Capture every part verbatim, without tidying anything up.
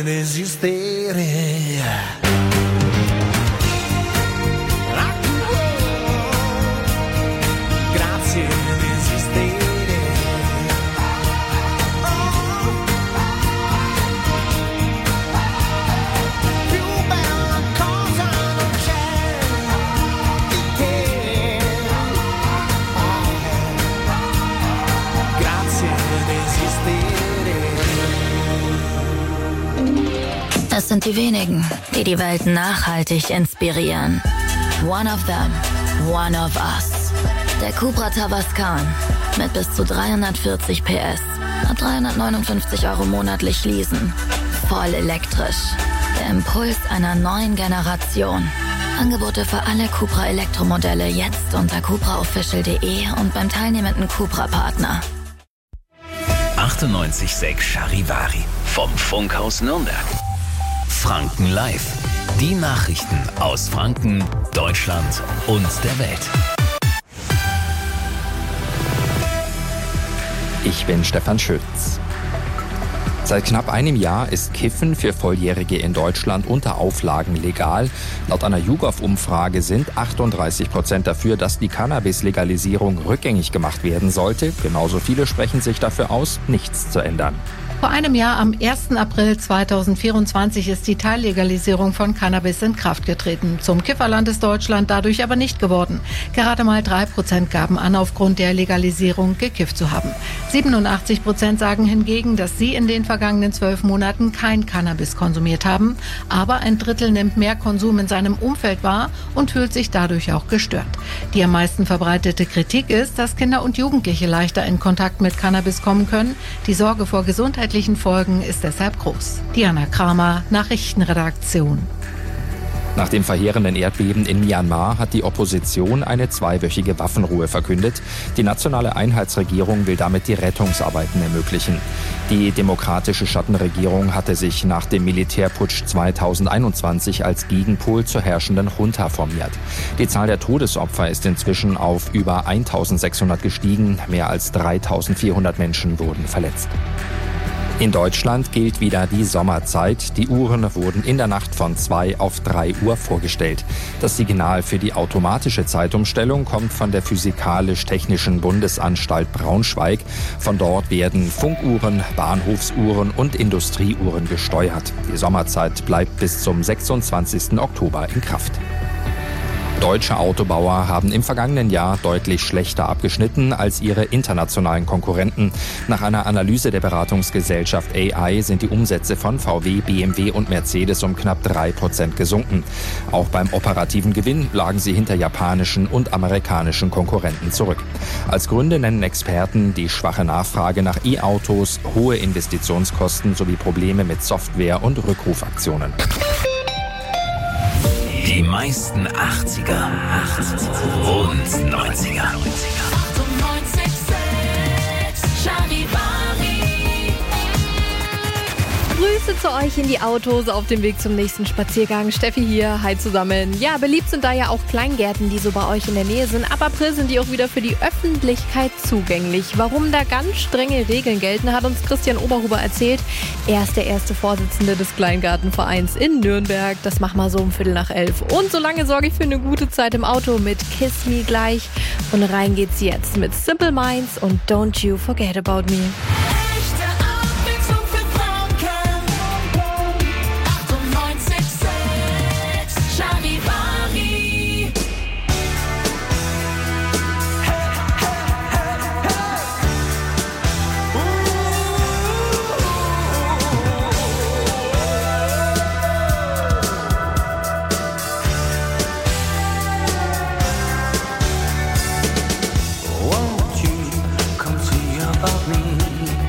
desistere. Es sind die wenigen, die die Welt nachhaltig inspirieren. One of them, one of us. Der Cupra Tavascan mit bis zu dreihundertvierzig P S. Ab dreihundertneunundfünfzig Euro monatlich leasen. Voll elektrisch. Der Impuls einer neuen Generation. Angebote für alle Cupra Elektromodelle jetzt unter cupra official punkt de und beim teilnehmenden Cupra-Partner. achtundneunzig Komma sechs Charivari vom Funkhaus Nürnberg. Franken Live. Die Nachrichten aus Franken, Deutschland und der Welt. Ich bin Stefan Schütz. Seit knapp einem Jahr ist Kiffen für Volljährige in Deutschland unter Auflagen legal. Laut einer YouGov-Umfrage sind achtunddreißig Prozent dafür, dass die Cannabis-Legalisierung rückgängig gemacht werden sollte. Genauso viele sprechen sich dafür aus, nichts zu ändern. Vor einem Jahr, am ersten April zweitausendvierundzwanzig, ist die Teillegalisierung von Cannabis in Kraft getreten. Zum Kifferland ist Deutschland dadurch aber nicht geworden. Gerade mal drei Prozent gaben an, aufgrund der Legalisierung gekifft zu haben. siebenundachtzig Prozent sagen hingegen, dass sie in den vergangenen zwölf Monaten kein Cannabis konsumiert haben. Aber ein Drittel nimmt mehr Konsum in seinem Umfeld wahr und fühlt sich dadurch auch gestört. Die am meisten verbreitete Kritik ist, dass Kinder und Jugendliche leichter in Kontakt mit Cannabis kommen können. Die Sorge vor gesundheitlichen Folgen ist deshalb groß. Diana Kramer, Nachrichtenredaktion. Nach dem verheerenden Erdbeben in Myanmar hat die Opposition eine zweiwöchige Waffenruhe verkündet. Die nationale Einheitsregierung will damit die Rettungsarbeiten ermöglichen. Die demokratische Schattenregierung hatte sich nach dem Militärputsch zweitausendeinundzwanzig als Gegenpol zur herrschenden Junta formiert. Die Zahl der Todesopfer ist inzwischen auf über eintausendsechshundert gestiegen. Mehr als dreitausendvierhundert Menschen wurden verletzt. In Deutschland gilt wieder die Sommerzeit. Die Uhren wurden in der Nacht von zwei auf drei Uhr vorgestellt. Das Signal für die automatische Zeitumstellung kommt von der Physikalisch-Technischen Bundesanstalt Braunschweig. Von dort werden Funkuhren, Bahnhofsuhren und Industrieuhren gesteuert. Die Sommerzeit bleibt bis zum sechsundzwanzigsten Oktober in Kraft. Deutsche Autobauer haben im vergangenen Jahr deutlich schlechter abgeschnitten als ihre internationalen Konkurrenten. Nach einer Analyse der Beratungsgesellschaft A I sind die Umsätze von V W, B M W und Mercedes um knapp drei Prozent gesunken. Auch beim operativen Gewinn lagen sie hinter japanischen und amerikanischen Konkurrenten zurück. Als Gründe nennen Experten die schwache Nachfrage nach E-Autos, hohe Investitionskosten sowie Probleme mit Software- und Rückrufaktionen. Die meisten achtziger und neunziger. Grüße zu euch in die Autos auf dem Weg zum nächsten Spaziergang. Steffi hier, hi zusammen. Ja, beliebt sind da ja auch Kleingärten, die so bei euch in der Nähe sind. Ab April sind die auch wieder für die Öffentlichkeit zugänglich. Warum da ganz strenge Regeln gelten, hat uns Christian Oberhuber erzählt. Er ist der erste Vorsitzende des Kleingartenvereins in Nürnberg. Das machen wir so um Viertel nach elf. Und solange sorge ich für eine gute Zeit im Auto mit Kiss Me gleich. Und rein geht's jetzt mit Simple Minds und Don't You Forget About Me. Won't you come see about me?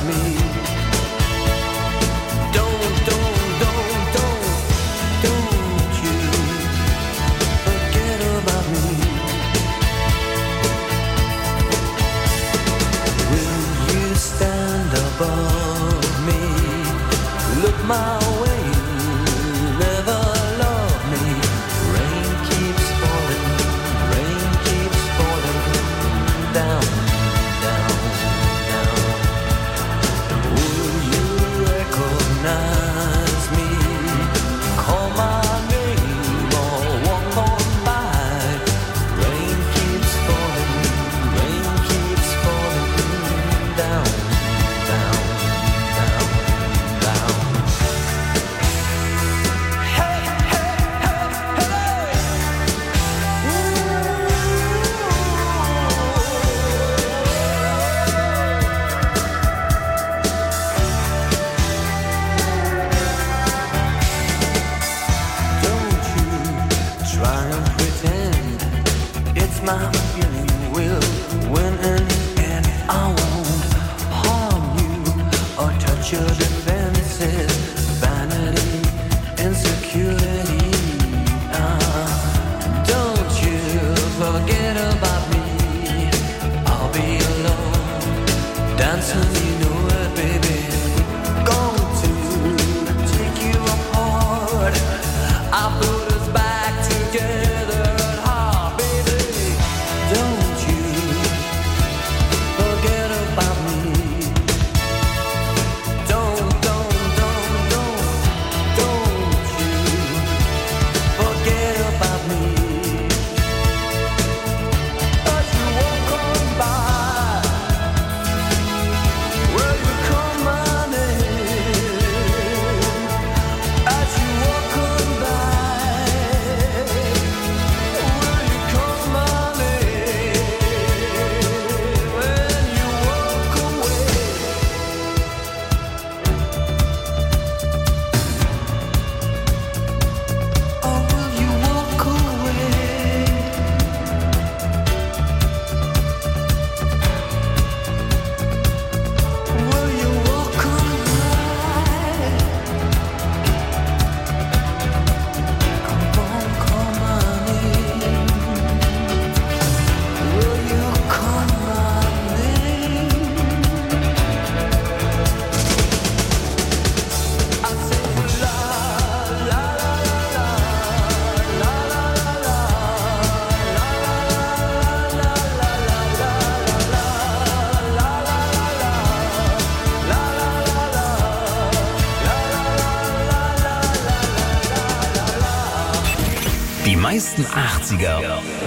Die meisten achtziger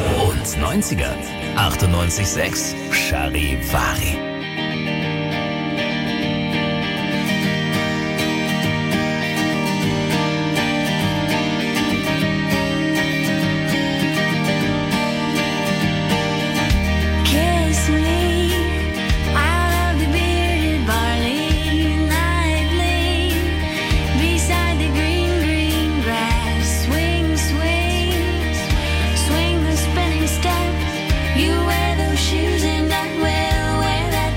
und neunziger. achtundneunzig Komma sechs Charivari. You wear those shoes and not well wear that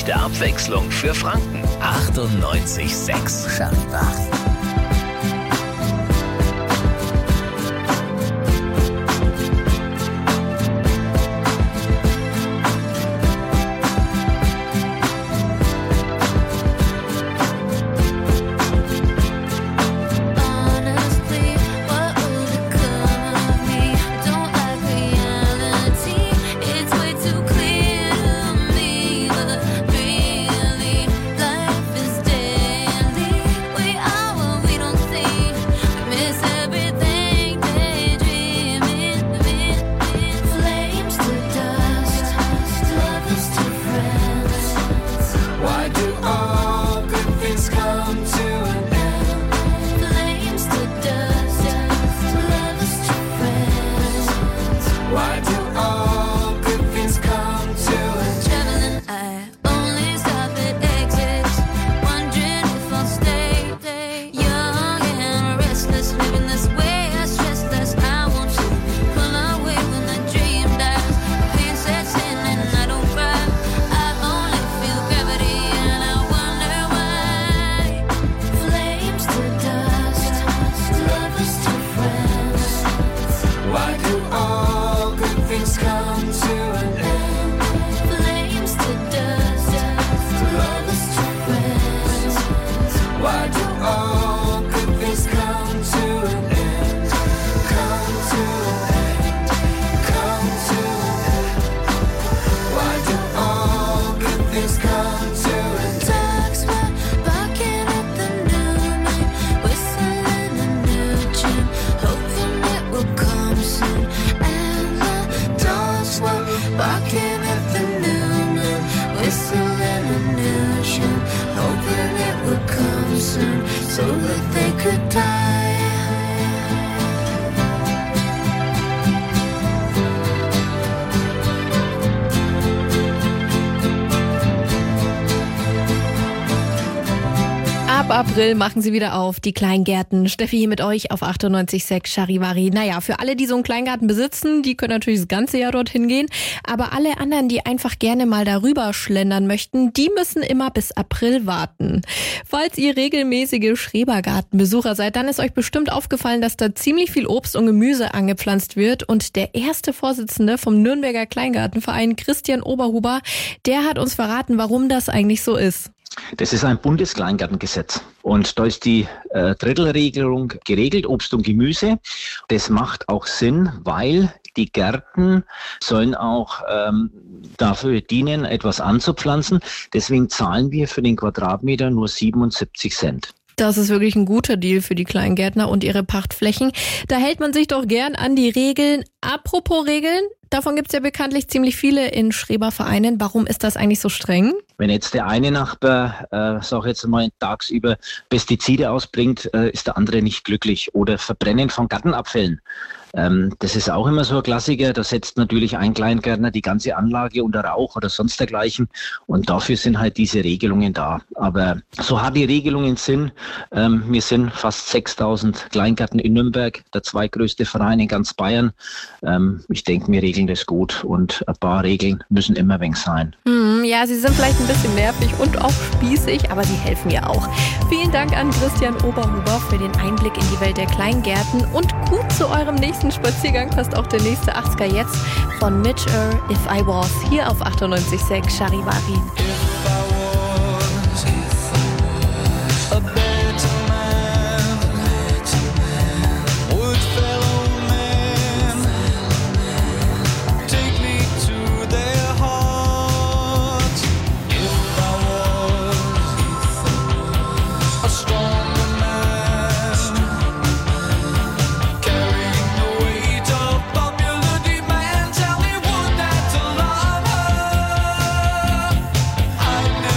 Echte Abwechslung für Franken. achtundneunzig Komma sechs Charivari. Ab April machen sie wieder auf, die Kleingärten. Steffi hier mit euch auf achtundneunzig Komma sechs Charivari. Naja, für alle, die so einen Kleingarten besitzen, die können natürlich das ganze Jahr dorthin gehen. Aber alle anderen, die einfach gerne mal darüber schlendern möchten, die müssen immer bis April warten. Falls ihr regelmäßige Schrebergartenbesucher seid, dann ist euch bestimmt aufgefallen, dass da ziemlich viel Obst und Gemüse angepflanzt wird. Und der erste Vorsitzende vom Nürnberger Kleingartenverein, Christian Oberhuber, der hat uns verraten, warum das eigentlich so ist. Das ist ein Bundeskleingartengesetz und da ist die äh, Drittelregelung geregelt, Obst und Gemüse. Das macht auch Sinn, weil die Gärten sollen auch ähm, dafür dienen, etwas anzupflanzen. Deswegen zahlen wir für den Quadratmeter nur siebenundsiebzig Cent. Das ist wirklich ein guter Deal für die Kleingärtner und ihre Pachtflächen. Da hält man sich doch gern an die Regeln. Apropos Regeln, davon gibt es ja bekanntlich ziemlich viele in Schrebervereinen. Warum ist das eigentlich so streng? Wenn jetzt der eine Nachbar, äh, sag jetzt mal, tagsüber Pestizide ausbringt, äh, ist der andere nicht glücklich. Oder Verbrennen von Gartenabfällen. Ähm, das ist auch immer so ein Klassiker. Da setzt natürlich ein Kleingärtner die ganze Anlage unter Rauch oder sonst dergleichen. Und dafür sind halt diese Regelungen da. Aber so hart die Regelungen sind, ähm, wir sind fast sechstausend Kleingärten in Nürnberg, der zweitgrößte Verein in ganz Bayern. Ähm, ich denke, wir regeln das gut und ein paar Regeln müssen immer wenig sein. Mm, ja, sie sind vielleicht ein bisschen nervig und auch spießig, aber sie helfen ja auch. Vielen Dank an Christian Oberhuber für den Einblick in die Welt der Kleingärten und gut zu eurem nächsten Spaziergang passt auch der nächste achtziger jetzt von Mitch Earl, If I Was, hier auf achtundneunzig Komma sechs Charivari. I've never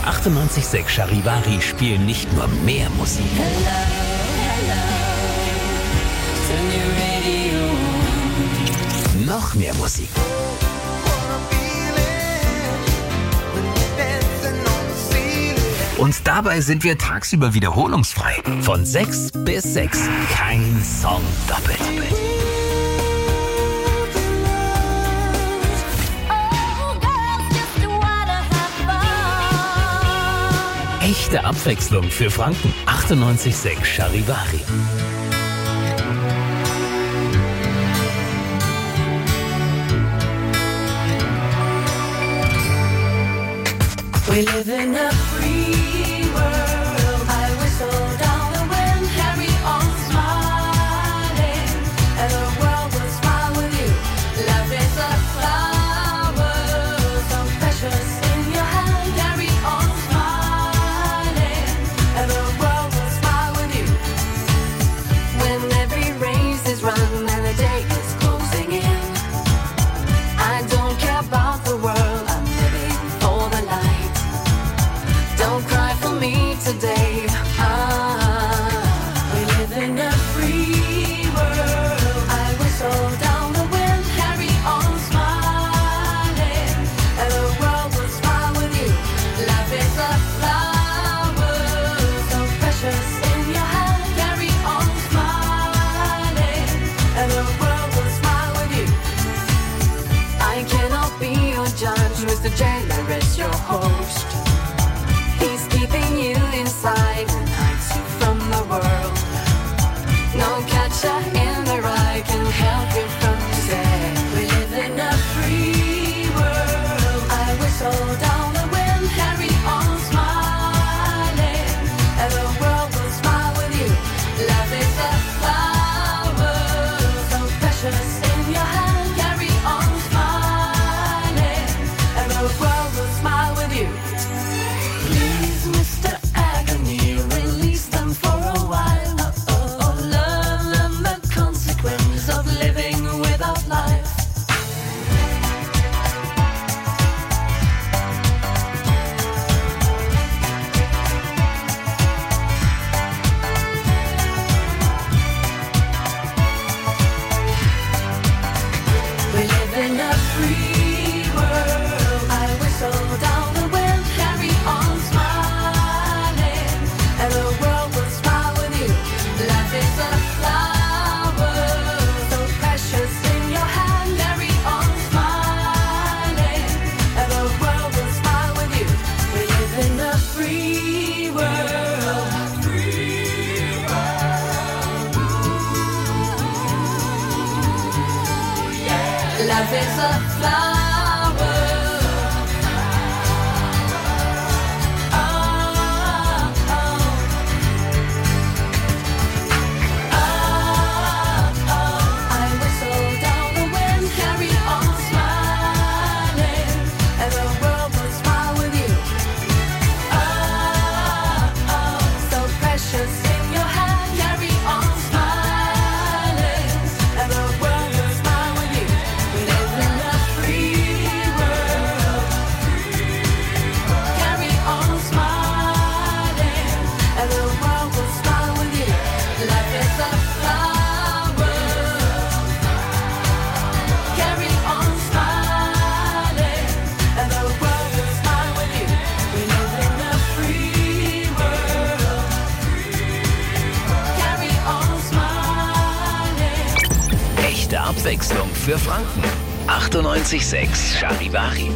achtundneunzig Komma sechs Charivari spielen nicht nur mehr Musik. Noch mehr Musik. Und dabei sind wir tagsüber wiederholungsfrei. Von sechs bis sechs. Kein Song doppelt. Echte Abwechslung für Franken. achtundneunzig Komma sechs Charivari. We live in a free world. I whistle down the wind, carry on smiling, and the world will smile with you. Love is a flower, so precious in your hand. Carry on smiling, and the world will smile with you. When every race is run and the day is closing in, I don't care about the world. I'm living for the light. Don't cry for me today. Ah, we live in a free world. I whistle down the wind, carry on smiling, and the world will smile with you. Love is a flower, so precious in your hand. Carry on smiling, and the world will smile with you. I cannot be your judge, Mister Jailer is your host. He's keeping you inside and hides you from the world. No catcher in the rye can help you from today. We live in a free world. I whistle down the wind, carry on smiling, and the world will smile with you. Love is a flower, so precious in your hand. Carry on smiling, and the world will smile with you. Please, Mister Agony, release them for a while. Oh, oh, oh, learn them the consequence of living without life. We live in a free world. I whistle down the wind, carry on smiling, and the world will smile with you. Life is a flower, so precious in your hand. Carry on smiling, and the world will smile with you. We live in a free world. Free world. Yeah. Life is a flower. Abwechslung für Franken. achtundneunzig Komma sechs Charivari.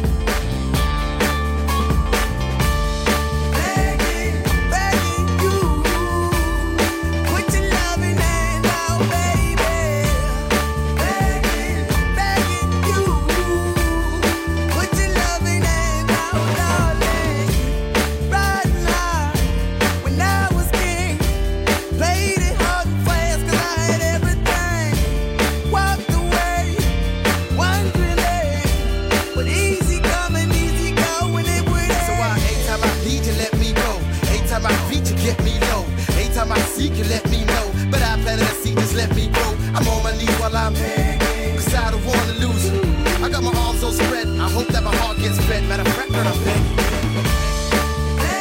I hope that my heart gets fed. Matter of fact, I'm begging.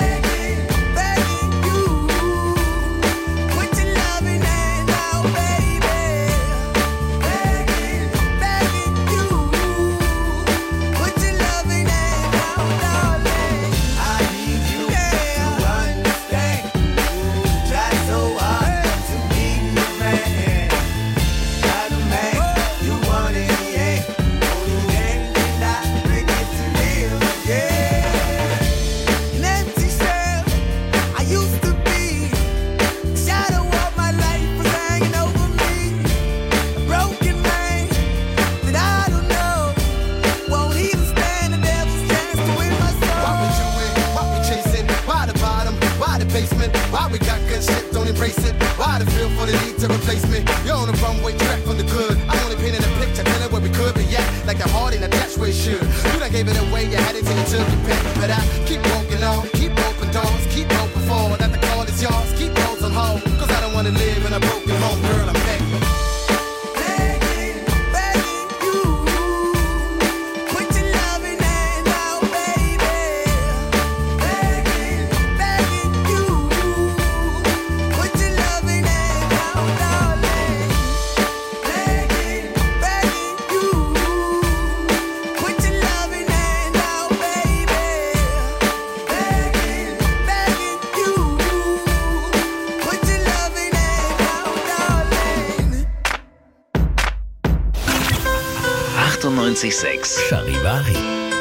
erase it. Why the feel for the need to replace me? You're on the runway track from the good. I only painted a picture, telling where we could be at. Like the heart and attached where it should. You done gave it away, you had it till you took your pick. But I keep walking on, keep open doors, keep open forward. That the call is yours, keep those on hold. Cause I don't wanna live in a broken home, girl, I'm begging. achtundneunzig Komma sechs Charivari.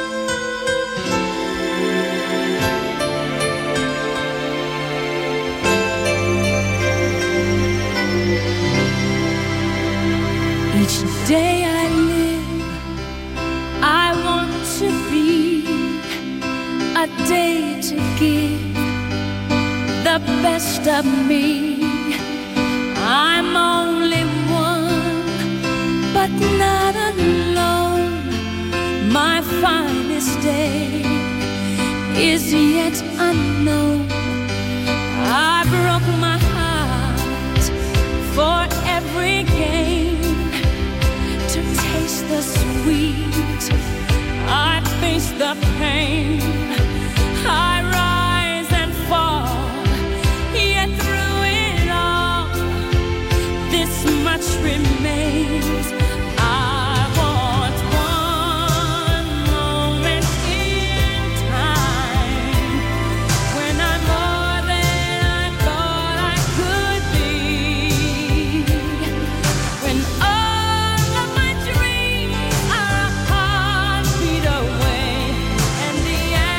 Each day I live, I want to be a day to give the best of me. I'm only one, but not alone. My finest day is yet unknown. I broke my heart for every gain, to taste the sweet. I face the pain. I rise and fall, yet through it all, this much remains. I want one moment in time when I'm more than I thought I could be. When all of my dreams are a heartbeat away, and the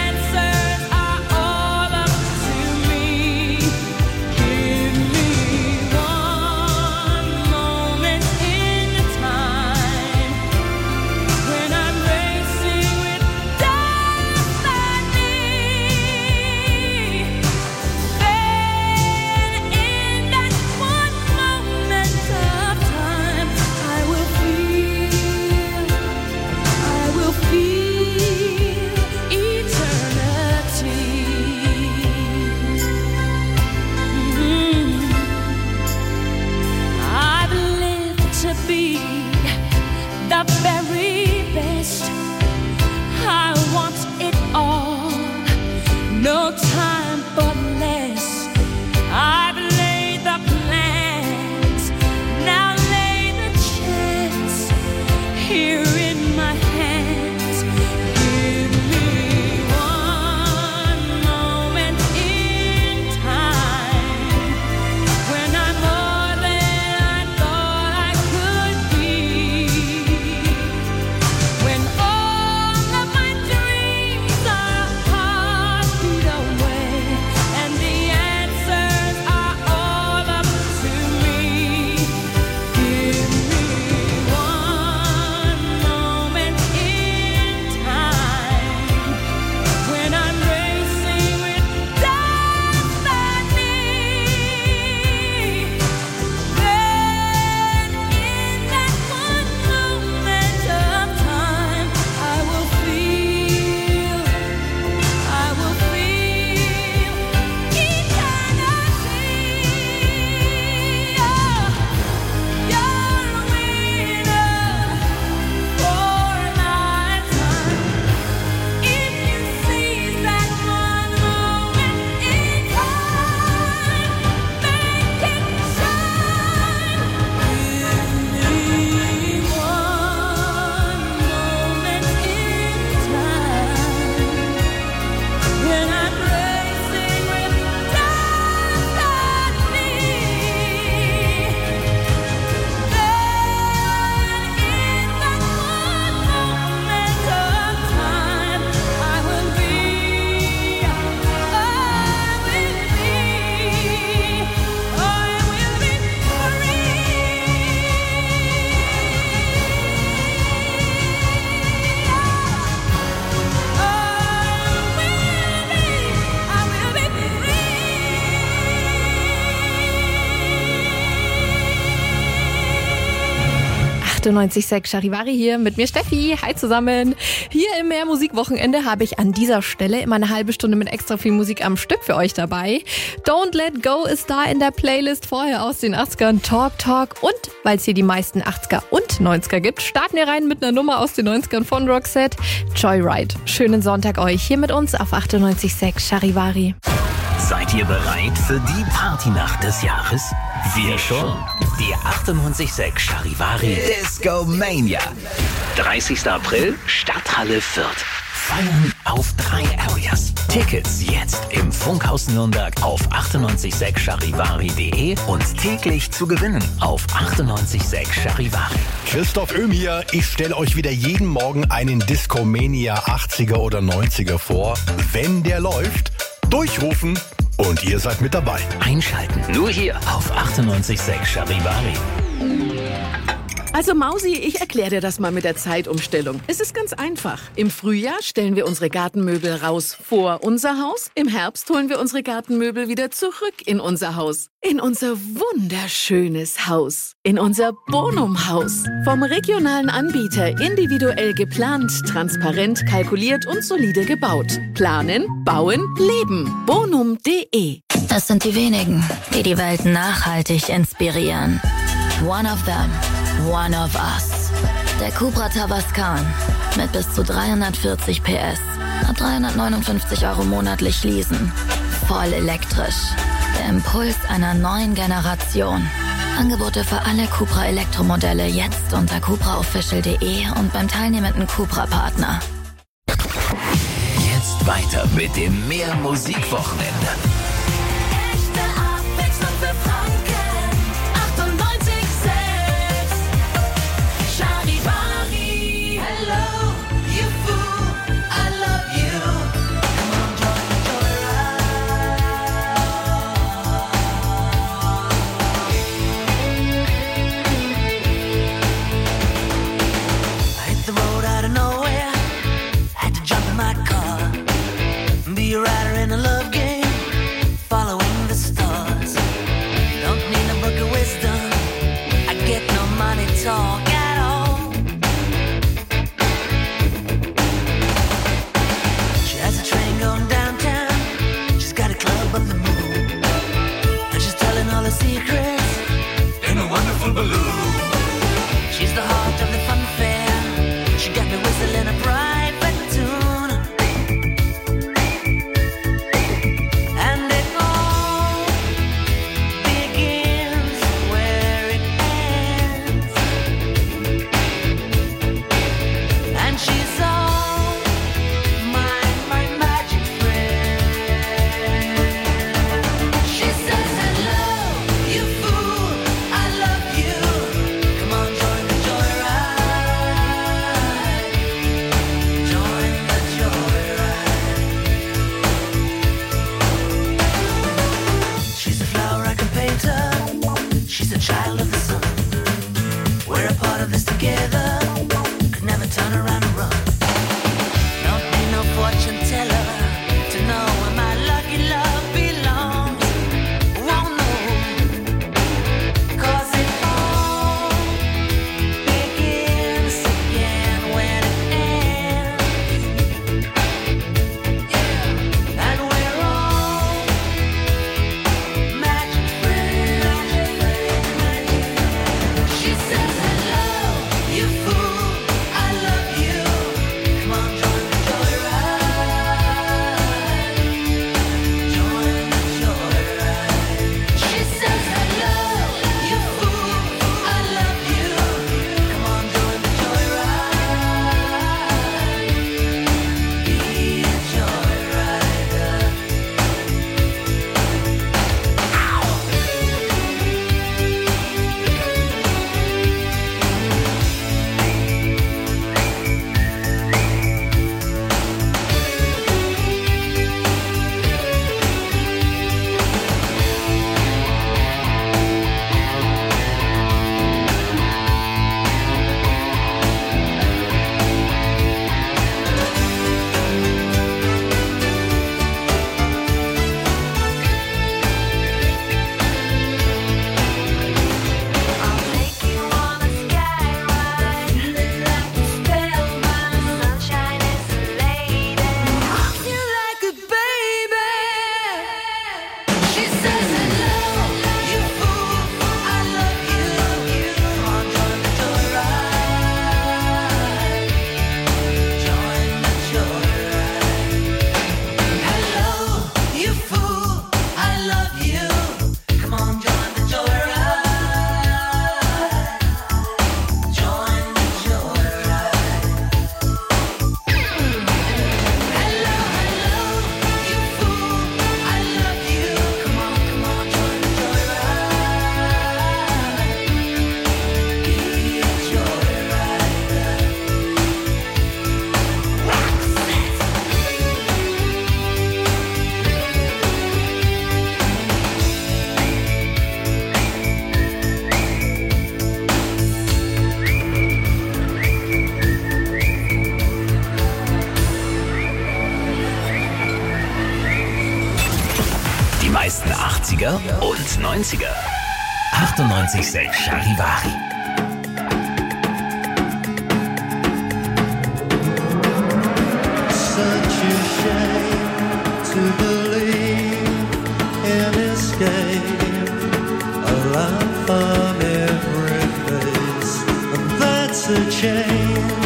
achtundneunzig Komma sechs Charivari hier mit mir Steffi. Hi zusammen. Hier im Mehr Musikwochenende habe ich an dieser Stelle immer eine halbe Stunde mit extra viel Musik am Stück für euch dabei. Don't Let Go ist da in der Playlist, vorher aus den achtzigern Talk Talk. Und weil es hier die meisten achtziger und neunziger gibt, starten wir rein mit einer Nummer aus den neunzigern von Roxette. Joyride. Schönen Sonntag euch hier mit uns auf achtundneunzig Komma sechs Charivari. Seid ihr bereit für die Partynacht des Jahres? Wir schon. Die achtundneunzig Komma sechs Charivari Disco Mania. dreißigster April, Stadthalle Fürth. Feiern auf drei Areas. Tickets jetzt im Funkhaus Nürnberg auf achtundneunzig Komma sechs charivari punkt de und täglich zu gewinnen auf achtundneunzig Komma sechs Charivari. Christoph Öhm hier. Ich stelle euch wieder jeden Morgen einen Discomania achtziger oder neunziger vor. Wenn der läuft, durchrufen und ihr seid mit dabei. Einschalten. Nur hier auf achtundneunzig Komma sechs Charivari. Also Mausi, ich erkläre dir das mal mit der Zeitumstellung. Es ist ganz einfach. Im Frühjahr stellen wir unsere Gartenmöbel raus vor unser Haus. Im Herbst holen wir unsere Gartenmöbel wieder zurück in unser Haus. In unser wunderschönes Haus. In unser Bonum-Haus. Vom regionalen Anbieter individuell geplant, transparent kalkuliert und solide gebaut. Planen, bauen, leben. bonum punkt de. Das sind die wenigen, die die Welt nachhaltig inspirieren. One of them. One of Us. Der Cupra Tavascan mit bis zu dreihundertvierzig P S. Ab dreihundertneunundfünfzig Euro monatlich leasen. Voll elektrisch. Der Impuls einer neuen Generation. Angebote für alle Cupra Elektromodelle jetzt unter cupra official punkt de und beim teilnehmenden Cupra-Partner. Jetzt weiter mit dem Mehr Musikwochenende. Echte Abwechslung für Franken. achtundneunzig Komma sechs Charivari. Hello, you fool, I love you. Come on, join the joyride. I hit the road out of nowhere. Had to jump in my car. Be a rider in a love game, following the stars. Don't need a book of wisdom, I get no money talk at all. She has a train going downtown, she's got a club on the moon, and she's telling all her secrets in a wonderful balloon. She's the heart of the fun fair, she got me whistling a private tune. And it all begins where it ends. And she's all my, my magic friend. She says, hello, you fool, I love you. Come on, join the joyride. Join the joyride. She's a flower I can paint her. She's a child of the sun. We're a part of this together. Could never turn around and run. Don't need no fortune teller to know where my lucky love belongs. Won't know, 'cause it all begins again when it ends. Yeah, and we're all magic friends. She says hello, you fool. Deutschlands neunziger. achtundneunzig Komma sechs Charivari. Such a shame to believe in escape, a laugh on every face, and that's a change.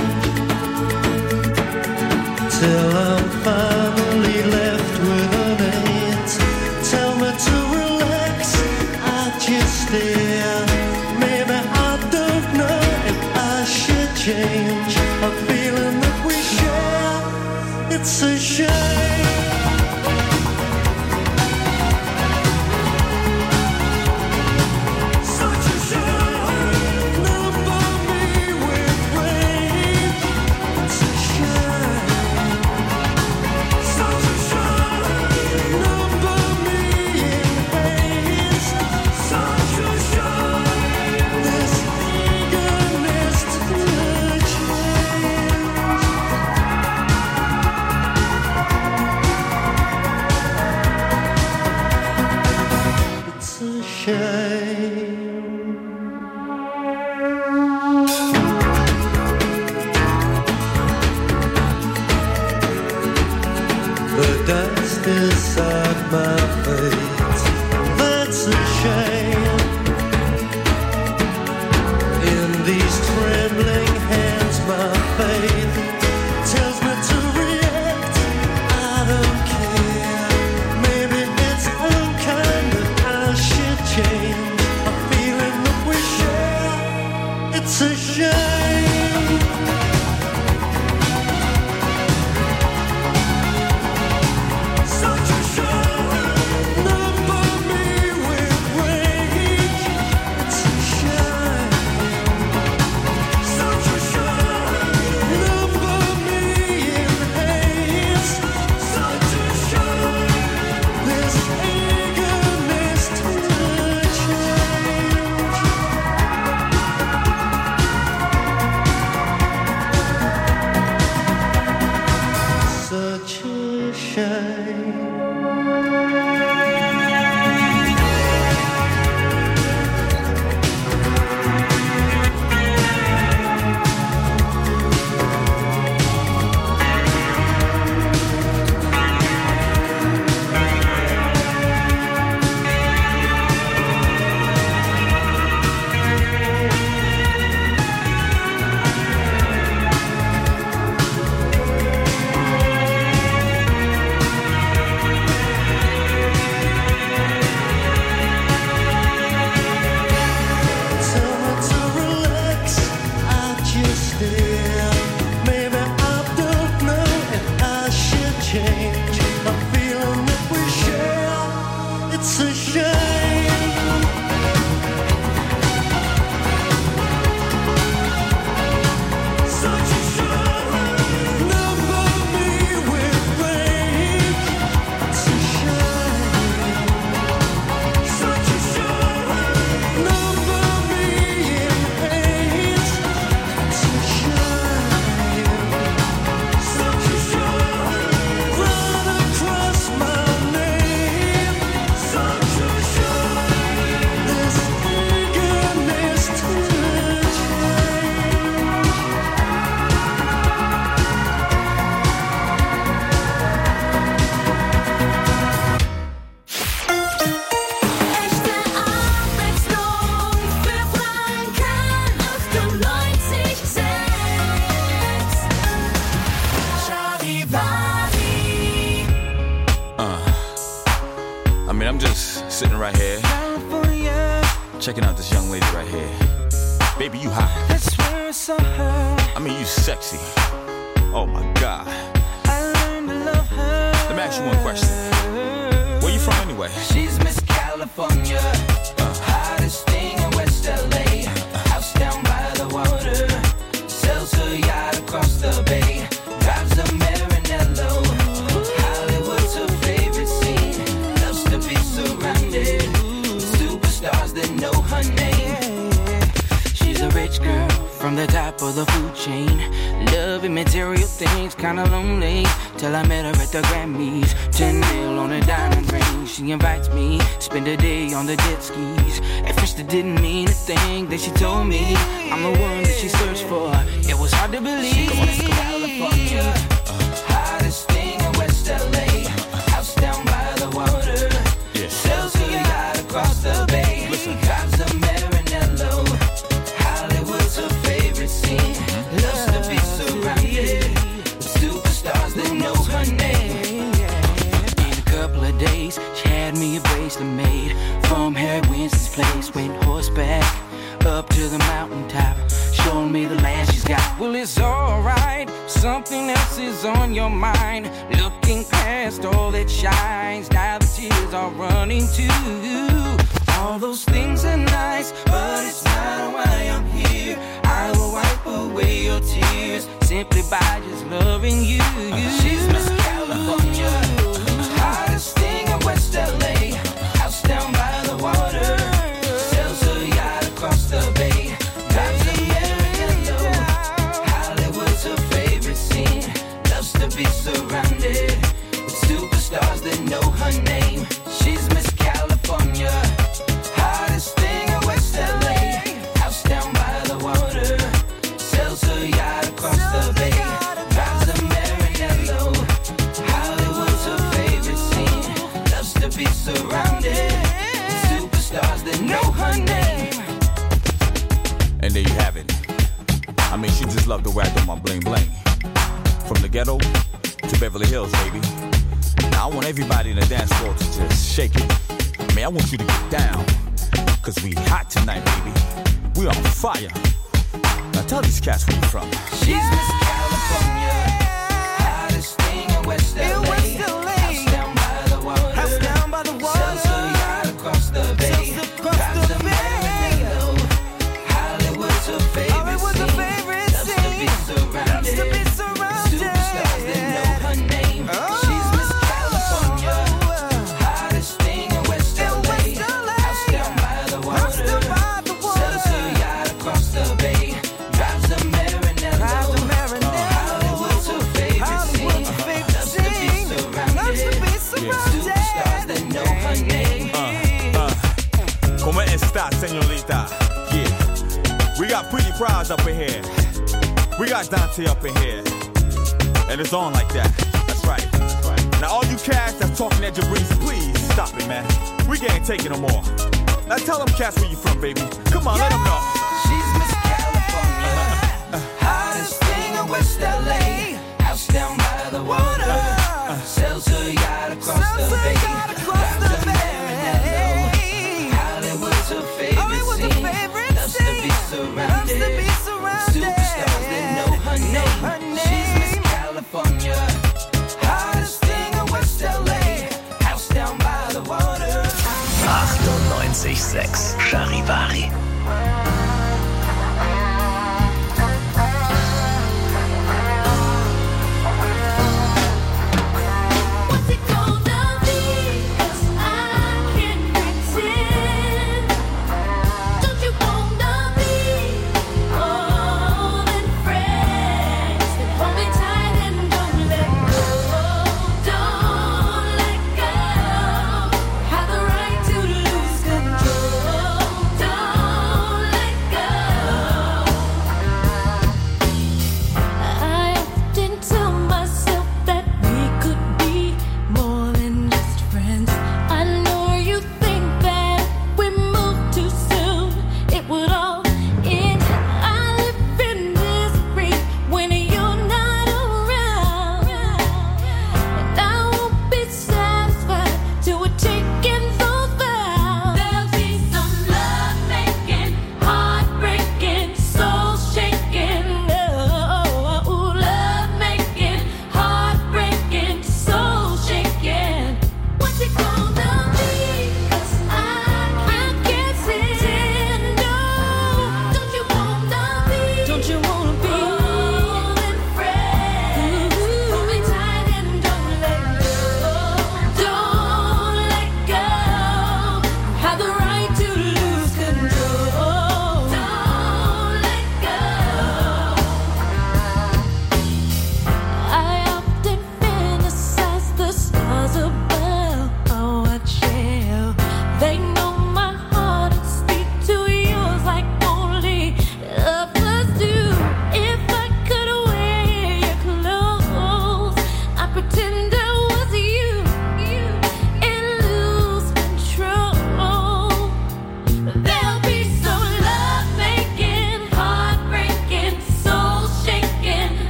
Till I'm finally left with an eight. Tell me to relax, I just stare. Maybe I don't know if I should change. A feeling that we share, it's a shame. Such a shame, never me with rage. It's a shame. Such a shame, never me in haste. Such a shame, this eagerness to change. It's a shame. The dust inside my face, that's a shame. In these trembling hands, my faith tells me to react. I don't care. Maybe it's unkind, but I should change. A feeling that we share, it's a shame. Such a shame, never me with rage. It's a shame. Such a shame, never me in haste. Such a shame, this eagerness to change. Such a shame. Tell me to relax, I just stare. Maybe I don't know if I should change. A feeling that we share, it's a shame. Such a shame, never me with rage. It's a shame. Such a shame, never me in haste. It's a shame. Such a shame, run across my name. Such a shame, this eagerness to change. Echte Abwechslung für Franken achtundneunzig Komma sechs. Charivari. I mean, I'm just sitting right here, checking out this young lady right here. Baby, you hot. I mean, you sexy. Oh my God. Let me ask you one question. Where you from anyway? She's Miss California, hottest thing in West L A. House down by the water, sells her yacht across the bay. Drives a Maranello, Hollywood's her favorite scene. Loves to be surrounded with superstars that know her name. She's She's a rich girl from the top of the food chain. Loving material things, kinda lonely. Till I met her at the Grammys. Ten mil on a diamond ring. She invites me, spend a day on the jet skis. At first it didn't mean a thing. Then she told me I'm the one that she searched for. It was hard to believe. She's Miss California, hottest thing in West L A. House down by the water. Sells her yacht across the bay. Drives a Maranello. Hollywood's her favorite scene. Loves to be surrounded with superstars that know her name. In a couple of days, she had me a bracelet made from Harry Winston's place. Went horseback up to the mountaintop, showing me the land she's got. Well, it's alright, something else is on your mind. Looking past all that shines, now the tears are running too. All those things are nice, but it's not why I'm here. I will wipe away your tears simply by just loving you. She's Miss California, hottest thing in West L A. House down by the water, sells her yacht across the bay. Drives a Maranello. Hollywood's her favorite scene. Loves to be surrounded with superstars that know her name. She's Miss California, hottest thing in West L A. House down by the water, sells her yacht across the bay. Drives a Maranello. Hollywood's her favorite scene. Loves to be surrounded with superstars that know her name. And there you have it. I mean, she just loved the way I do my bling bling. From the ghetto to Beverly Hills, baby. Now I want everybody in the dance floor to just shake it. I mean, I want you to get down. Cause we hot tonight, baby. We on fire. Now tell these cats where you from. She's Miss California, hottest thing in West L A. House down by the water, house down by the water. Sells her yacht across the bay. Drives a Maranello. Hollywood's her favorite scene. Loves to be surrounded with superstars that know her name. She's Miss California, hottest thing in West L A. House down by the water, sells her yacht across the bay. Drives a Maranello. Hollywood's her favorite scene. Loves to be surrounded with superstars that know her name. Uh, uh. Como esta, señorita? Yeah. We got Pretty Prize up in here. We got Dante up in here. And it's on like that. That's right. Now all you cats that's talking at Jabrizi, please stop it, man. We can't take it no more. Now tell them cats where you from, baby. Come on, let them know. She's Miss California, hottest thing in West L A. House down by the water, sells her yacht across the bay. Drives a Maranello. Hollywood's her favorite scene. Loves to be surrounded with superstars that know her name. She's Miss California, hottest thing in West L A. House down by the water. achtundneunzig Komma sechs Charivari. Have the right to lose control. Don't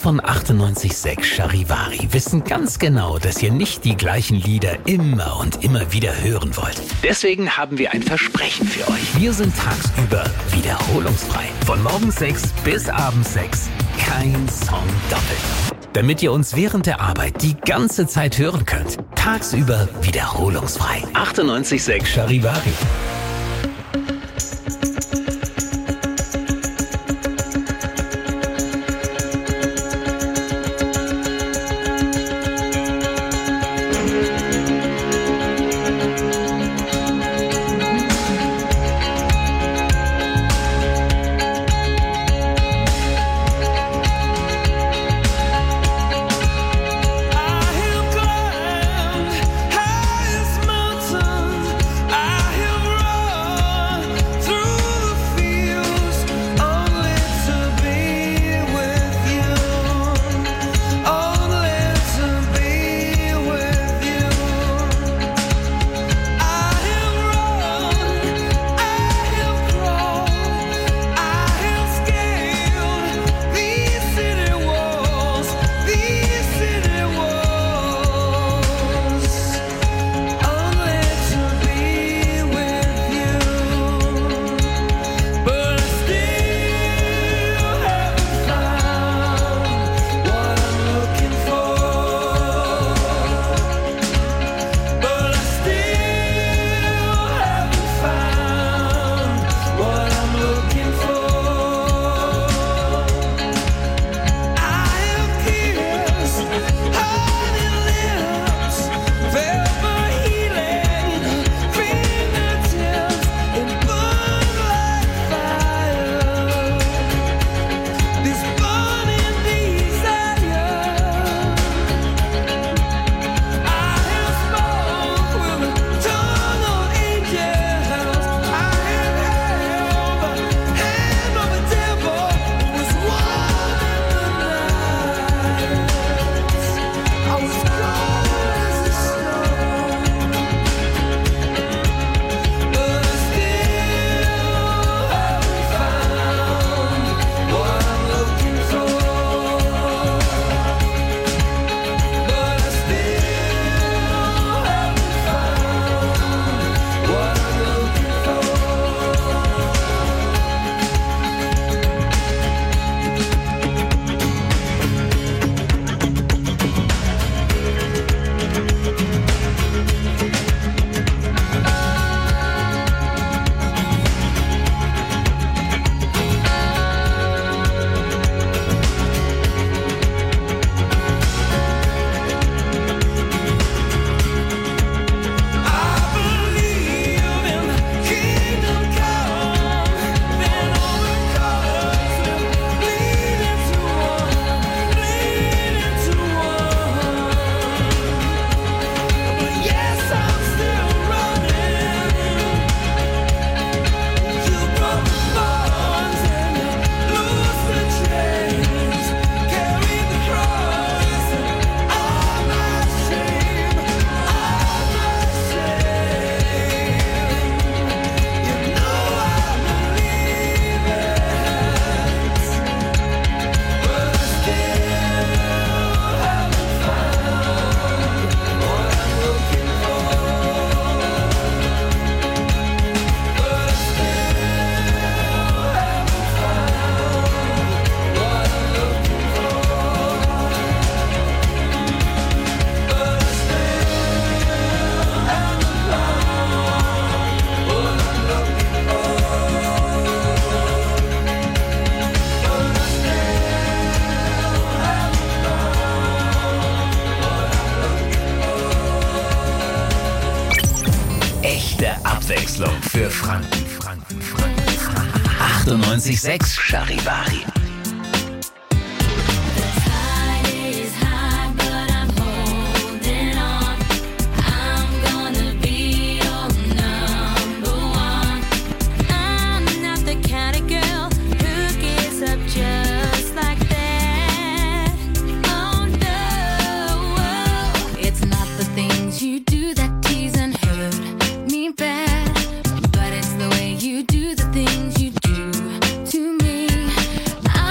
von achtundneunzig Komma sechs Charivari wissen ganz genau, dass ihr nicht die gleichen Lieder immer und immer wieder hören wollt. Deswegen haben wir ein Versprechen für euch. Wir sind tagsüber wiederholungsfrei. Von morgens sechs bis abends sechs. Kein Song doppelt. Damit ihr uns während der Arbeit die ganze Zeit hören könnt. Tagsüber wiederholungsfrei. achtundneunzig Komma sechs Charivari. Abwechslung für Franken, Franken, Franken, Franken. achtundneunzig Komma sechs Charivari. But it's the way you do the things you do to me. I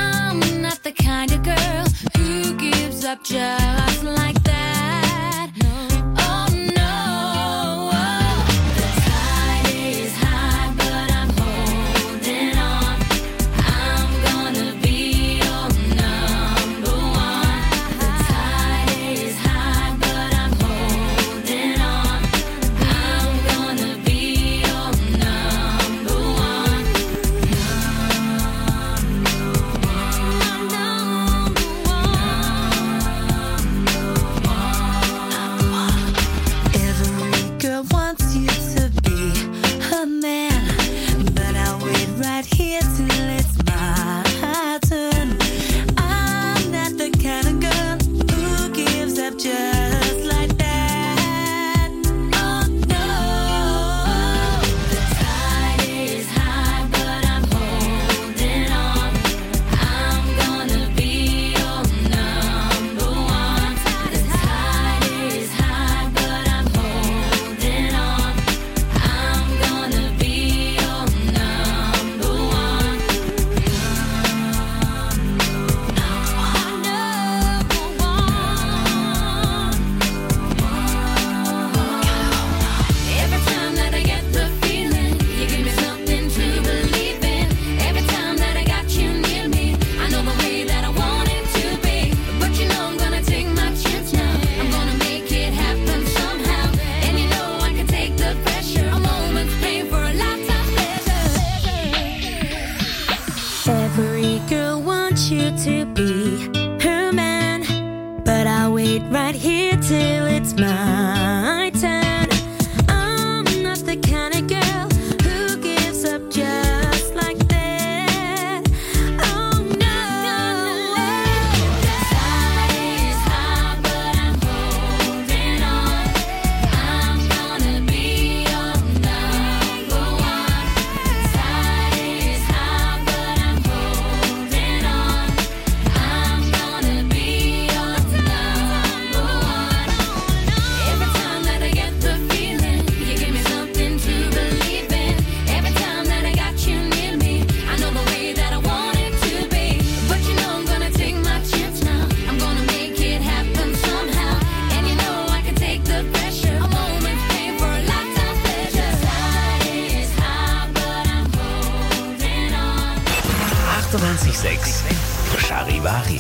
it's my turn. I'm not the kind of girl who gives up just like that. Oh no. Tide is high, but I'm holding on. I'm gonna be your number one. Tide is high, but I'm holding on. I'm gonna be your number one. Every time that I get the feeling, you give me something to believe in. Every time that I got you near me, I know the way that I want it to be. But you know I'm gonna take my chance now. I'm gonna make it happen somehow. And you know I can take the pressure. A moment's pain for a lifetime pleasure. Tide is high, but I'm holding on. achtundneunzig Komma sechs Charivari.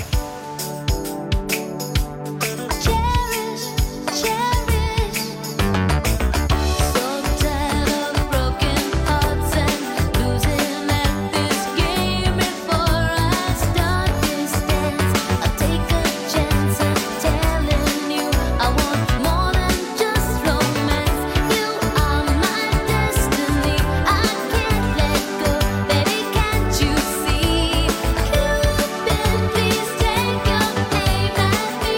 Cherish, cherish. So tired of broken hearts and losing at this game. Before I start this dance, I'll take a chance at telling you I want more than just romance. You are my destiny. I can't let go, baby. Can't you see? Cupid, please take your aim at me.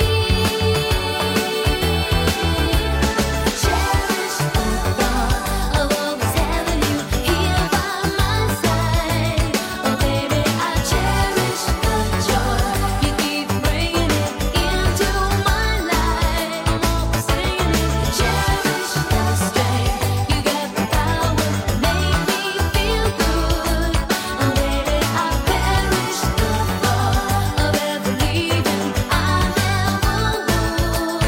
Cherish the thought of always having you here by my side. Oh baby, I cherish the joy you keep bringing it into my life. I'm always singing it. Cherish the strength you got, the power to make me feel good. Oh baby, I perish the thought of ever leaving. I never would.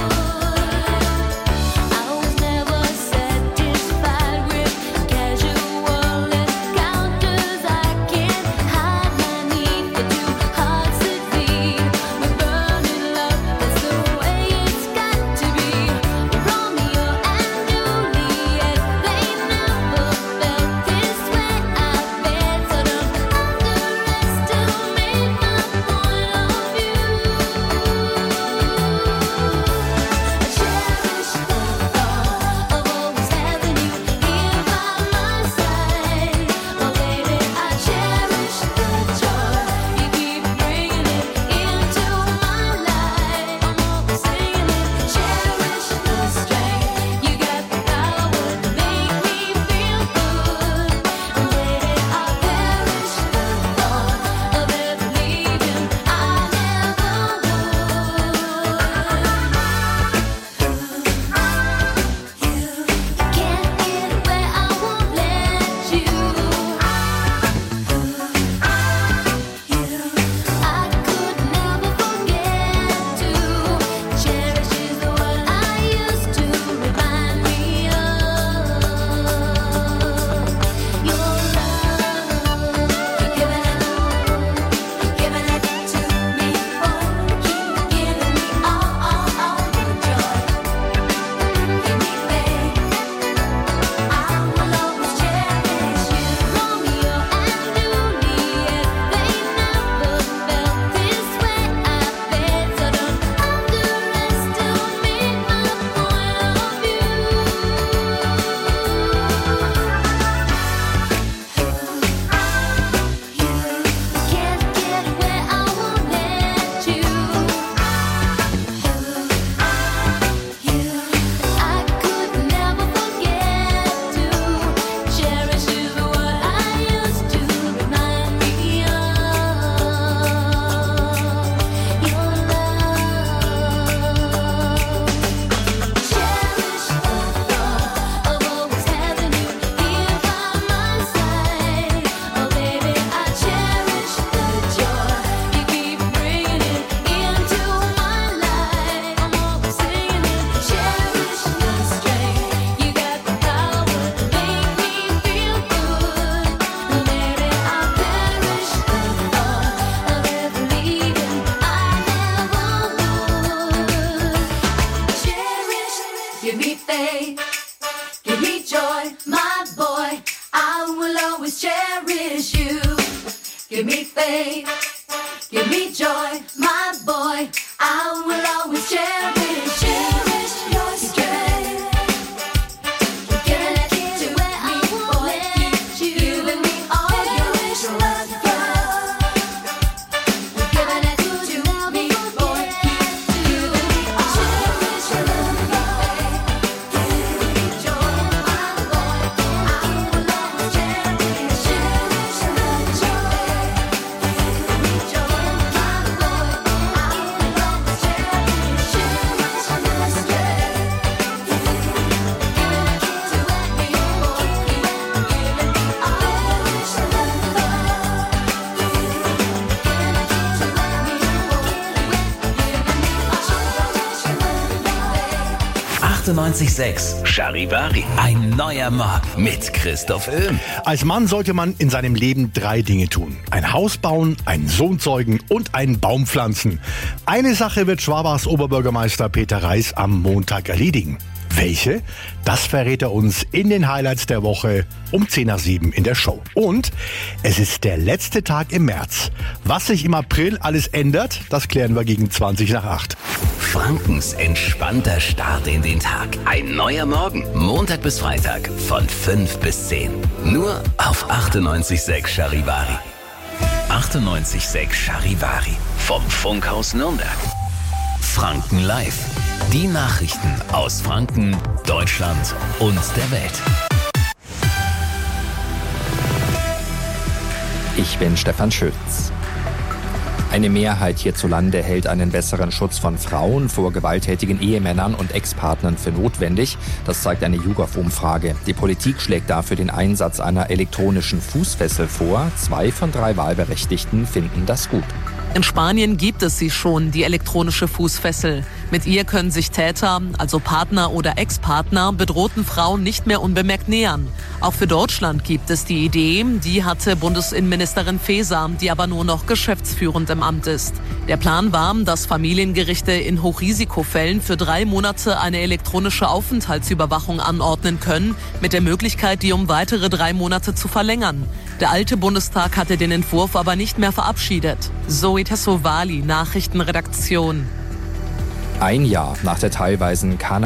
I was never satisfied with casual encounters. I can't hide my need for two hearts that beat with burning love. That's the way it's got to be. Romeo and Juliet, they never felt this way. I bet, so don't underestimate my point of view. Cherish the thought of always having you here by my side. Oh baby, I cherish the joy you keep bringing it into my life. I'm always singing it. Cherish the strength you got, the power to make me feel good. And baby, I perish the thought of ever leaving. I never would. Can't get where I won't let you. I could never forget to. Cherish is the word I used to remind me of your love. You're giving it, giving it to me, boy. Keep giving me all, all, all your joy. Give me faith. I will always cherish you. Romeo and Juliet, they never felt this way. I bet, so don't underestimate my point of view. Can't get where I won't let you. I could never forget to. Cherish is the word I used to remind me of your love. Cherish the thought of always having you here by my side. Oh baby, I cherish the joy you keep bringing it into my life. I'm always singing it. Cherish the strength you got, the power to make me feel good. Oh baby, I perish the thought of ever leaving. I never would. Cherish, give me faith, give me joy, my boy. I will always cherish you. Give me faith, give me joy, my boy. I will always cherish, cherish your achtundneunzig Komma sechs Charivari. Ein neuer Morgen mit Christoph Öhm. Als Mann sollte man in seinem Leben drei Dinge tun. Ein Haus bauen, einen Sohn zeugen und einen Baum pflanzen. Eine Sache wird Schwabachs Oberbürgermeister Peter Reis am Montag erledigen. Welche? Das verrät er uns in den Highlights der Woche um zehn nach sieben in der Show. Und es ist der letzte Tag im März. Was sich im April alles ändert, das klären wir gegen zwanzig nach acht. Frankens entspannter Start in den Tag. Ein neuer Morgen. Montag bis Freitag von fünf bis zehn. Nur auf achtundneunzig Komma sechs Charivari. achtundneunzig Komma sechs Charivari. Vom Funkhaus Nürnberg. Franken Live. Die Nachrichten aus Franken, Deutschland und der Welt. Ich bin Stefan Schütz. Eine Mehrheit hierzulande hält einen besseren Schutz von Frauen vor gewalttätigen Ehemännern und Ex-Partnern für notwendig. Das zeigt eine YouGov-Umfrage. Die Politik schlägt dafür den Einsatz einer elektronischen Fußfessel vor. Zwei von drei Wahlberechtigten finden das gut. In Spanien gibt es sie schon, die elektronische Fußfessel. Mit ihr können sich Täter, also Partner oder Ex-Partner, bedrohten Frauen nicht mehr unbemerkt nähern. Auch für Deutschland gibt es die Idee, die hatte Bundesinnenministerin Faeser, die aber nur noch geschäftsführend im Amt ist. Der Plan war, dass Familiengerichte in Hochrisikofällen für drei Monate eine elektronische Aufenthaltsüberwachung anordnen können, mit der Möglichkeit, die um weitere drei Monate zu verlängern. Der alte Bundestag hatte den Entwurf aber nicht mehr verabschiedet. Zoe Tassovali, Nachrichtenredaktion. Ein Jahr nach der teilweisen Cannabis